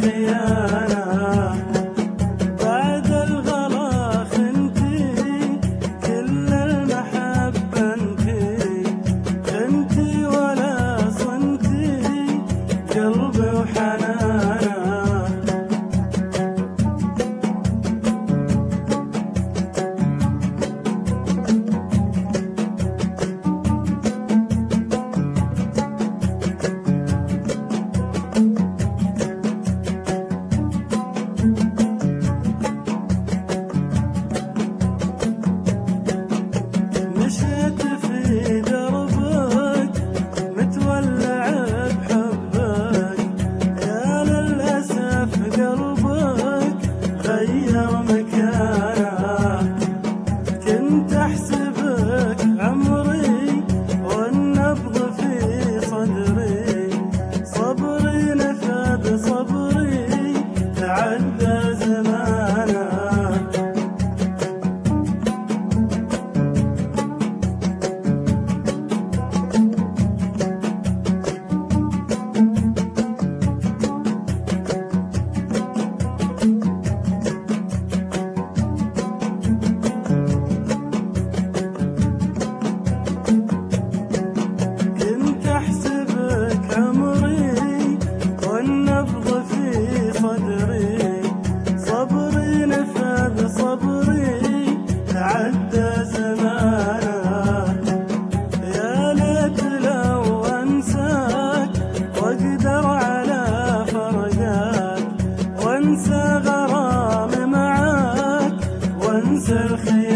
الخيانة. بعد الغلا خنتي كل المحبة انتي ولا صنتي قلبي وحنانه. مشيت في دربك متولع بحبك، يا للأسف قلبك غير مكانه. كنت أحسبك عمري والنبض في صدري، صبري نفذ صبري تعدى زمانه. كنت أحسبك عمري والنبض في صدري، صبري نفذ صبري تعدى زمانه. يا ليت لو أنساك وأقدر على فرقاك، وأنسى غرامي معاك وأنسى الخيانة.